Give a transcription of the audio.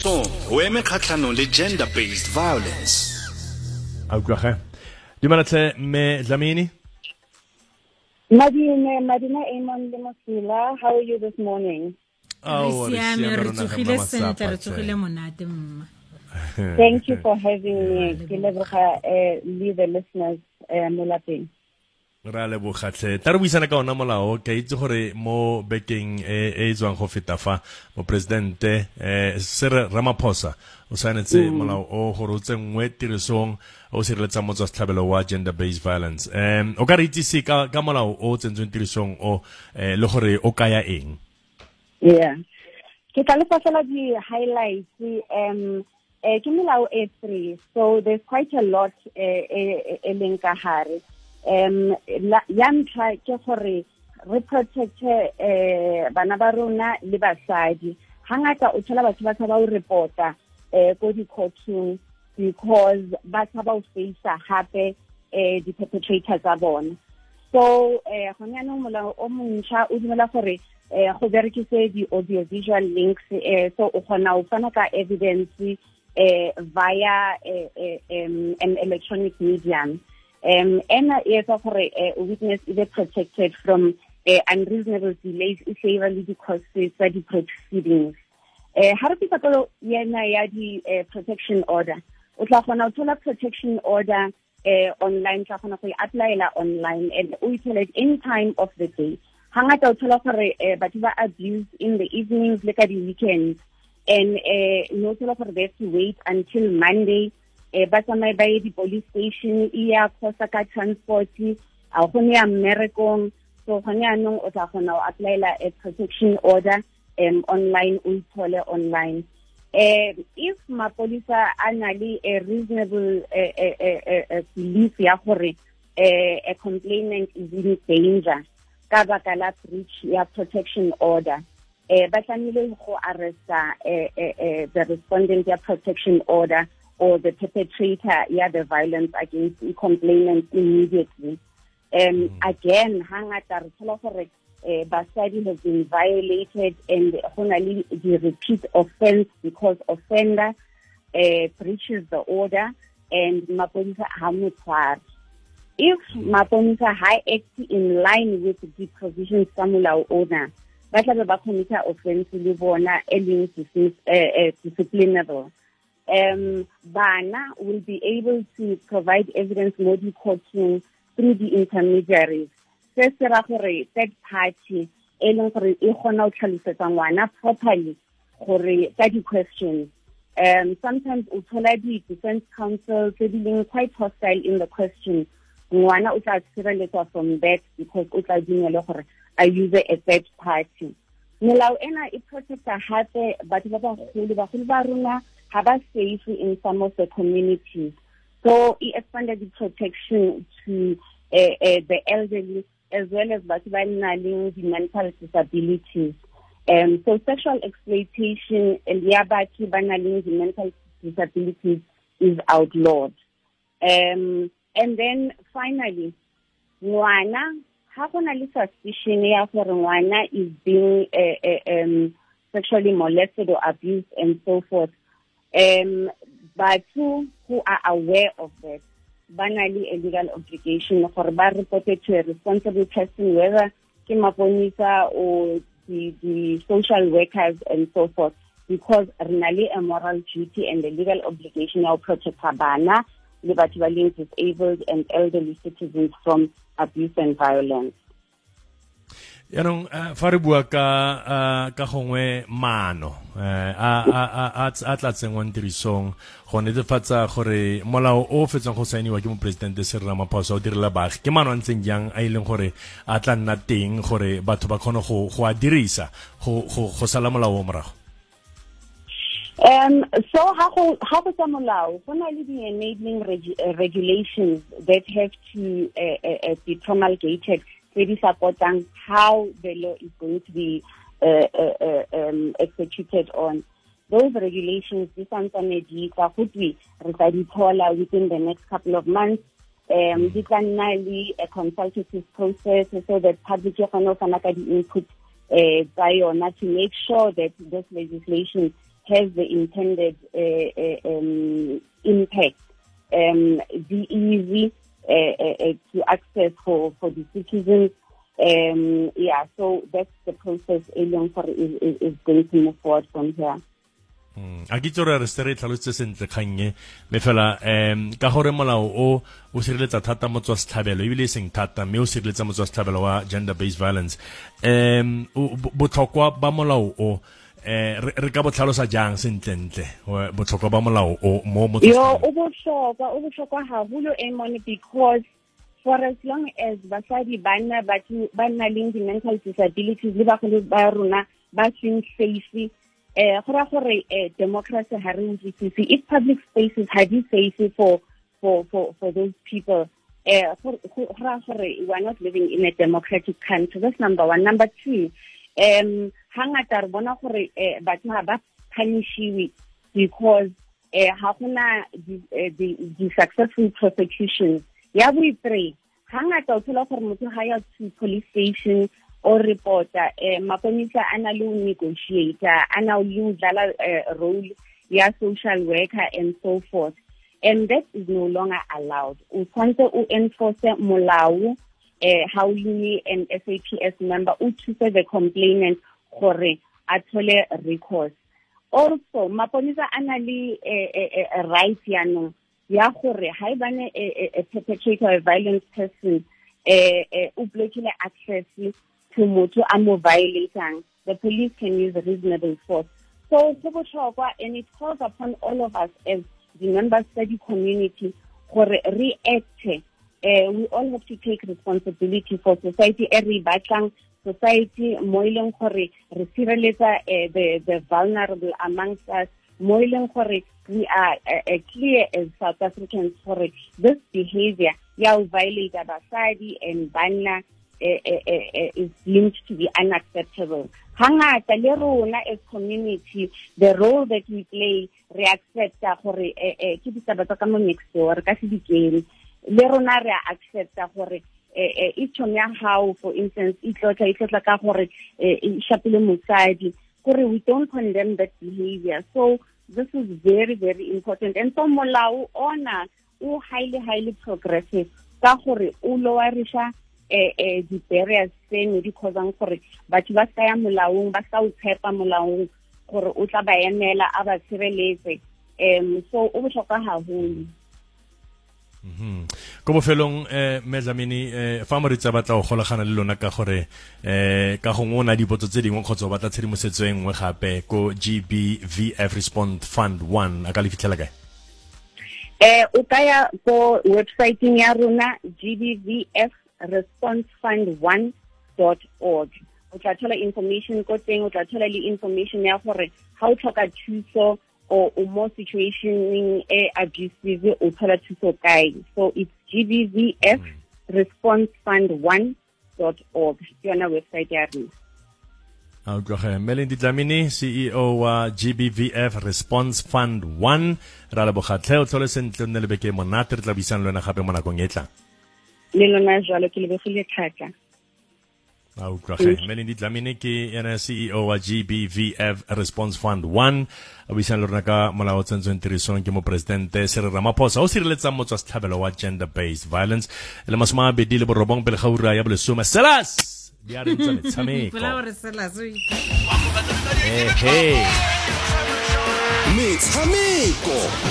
mmuso o eme kgatlhanong le gender-based violence. Aukwage. Dumela me Dlamini. Madina Amon Lemosila, how are you this morning? Thank you for having me. Leave the listeners molapeng. Ra le bogatle ta re buisana ka ona molao ke itse gore mo bekeng e tswang go feta fa mo presidente Cyril Ramaphosa o sanetse molao o gore o tsengwe tirisong o sireletsa motswasetlhabelo wa gender based violence o ka re itse ka molao o tsentsweng tirisong o le gore o kaya eng. Yeah, ke tla le fasela di highlights ke molao e 3, so there's quite a lot e leng ka hare. Ya ntlha ke gore re protecte bana ba rona le basadi. Hangata o thola batho ba tshaba o reporta ko di-courting because ba tshaba o facea hape di-perpetrators tsa bona. So gone yaanong molao o montšha o dumela gore go berekise di-audiovisual links, so o kgona o fana ka evidence via an electronic medium. Ena e etsa gore witness is protected from unreasonable delays in favor of the causes tsa di-proceedings. Ha re fisa ka yena ya di-protection order, o tla kgona o thola protection order online, tla kgona go applyela online and o ithole at any time of the day. Hangata o thola gore batho ba abuse in the evenings le ka di-weekends, and no thola gore they have to wait until Monday ba tsamaye ba ye di-police station e ya khosa ka transport a gone ya mmerekong. So gone yaanong o tla kgona o applyela a protection order online, o ithole online. If mapolisa a na le a reasonable belief ya gore a complainant is in danger ka baka la breach ya protection order, ba tlamehile go arresta the respondent ya protection order or the perpetrator, the violence against the complainant immediately. Again, hangata re thola gore basadi has been violated and honali the repeat offense because offender breaches the order and mapolisa ha mo tshware. If mapolisa ha act in line with the provisions tsa molao ona, ba tla ba commit offense le bona e leng disciplinable. Bana will be able to provide evidence more courting through the intermediaries. Se se ra gore third party e leng gore e gona o tlhalosetsa ngwana properly gore ka di-questions. Sometimes o thola di-defense counsel tse di leng quite hostile in the question. Ngwana o tla sireletswa from that because o tla dumela gore a use a third party. Molao ena e protecta hape batho ba bagolo ba rona ha ba safe in some of the communities. So it expanded the protection to the elderly as well as batho ba nang the mental disabilities. So sexual exploitation ya batho ba nang the mental disabilities is outlawed. And then finally, ngwana ha go na le suspicion ya gore ngwana is being sexually molested or abused and so forth. Batho who are aware of that, banally a legal obligation for ba reported to a responsible person, whether ke maponisa or the social workers and so forth, because renali a moral duty and a legal obligation to protect bana le batho ba leng disabled and elderly citizens from abuse and violence. Yanong fa re bua ka gongwe maano a tla tsengwang tirisong go netefatsa gore molao o fetsang go saeniwa ke mo presidente Cyril Ramaphosa o direla baagi ke maano a ntseng jang a ileng gore a tla nna teng gore batho ba kgone go a dirisa go sala molao o morago. So how go sa molao go na le the enabling regulations that have to be promulgated to support how the law is going to be executed on. Those regulations, this within the next couple of months. This can a consultative process so that public input to make sure that this legislation has the intended impact, be easy to access for the citizens. So that's the process is going to move forward from here. A ke tsore re stere tlhalotse sentle kgannye me fela ka gore molao o sireletsa thata motswasetlhabelo ebile seng thata mme o sireletsa motswasetlhabelo wa gender based violence botlhokwa ba molao o re ka botlhalosa jang sentlentle botlhokwa ba molao o mo motswasetlhabelo o botlhokwa haholo because for as long as basadi ba nna le mental disabilities le bagolo ba rona ba seng safe democracy if public spaces had safe for those people, we are not living in a democratic country. That's number one. Number two, hangata re bona gore batho ba punishiwe because the successful prosecutions. Ya bo three, hangata o thola gore motho ha ya to police station or reporter, maponisa ana lu negotiator, ana lu dlala role ya social worker and so forth. And that is no longer allowed. U tshwantse u enforce molao how you an SAPS member u thuse the complainant gore a thole recourse. Also, maponisa ana le right yanong ya gore ha ibane a perpetrator a violent person u blockile access to motho a mo violating, the police can use reasonable force. So, and it calls upon all of us as the member study community for react. We all have to take responsibility for society. Every batang society, moileng kore receive the vulnerable amongst us. Moileng kore we are clear as South Africans for this behavior. Ya violate abasadi and banna. Is linked to be unacceptable. Hangata le rona as community, the role that we play, re accept gore ke ditaba tsa ka mo next door ka se dikele. Le rona re accept gore ithonya how, for instance, itlotla ka gore shapile mosadi. Gore we don't condemn that behavior. So this is very, very important. And so molao ona o highly progressive ka gore o lowarisha the barriers tseno di causang gore batho ba sa ya molaong ba sa o tshepa molaong gore o tla ba emela a ba tshireletse so o botlhokwa haholo. Ko bofelong Mezamini fa mo re tsa batla go golagana le lona ka gore ka go ngona dipotso tse dingwe kgotsa batla tshedimosetso e nngwe gape ko GBVF Response Fund 1 a ka le fitlhela kae? O kaya ko website ya rona GBVF responsefund1.org. O tla thola information ko teng, o tla thola le information ya gore ha o tlhoka thuso o mo situation abusive o thola thuso kae. So it's GBVF responsefund1.org. Yona website ya rona. Melanie Dlamini, CEO wa GBVF Response Fund 1. Ra le bogatlhe o tlhole sentle nne le beke monate re tla buisana le wena gape mo nakong e tlang. Le lona jalo ke lebegile thata. Melanie Dlamini ke ena CEO wa GBVF Response Fund 1 a buisana le rona ka molao tsentsweng tirisong ke mopresidente Cyril Ramaphosa o sireletsang motswasetlhabelo wa gender based violence le masomabedi le borobong pele ga ura ya bolesome. Selas di a re ntse metshameko metshameko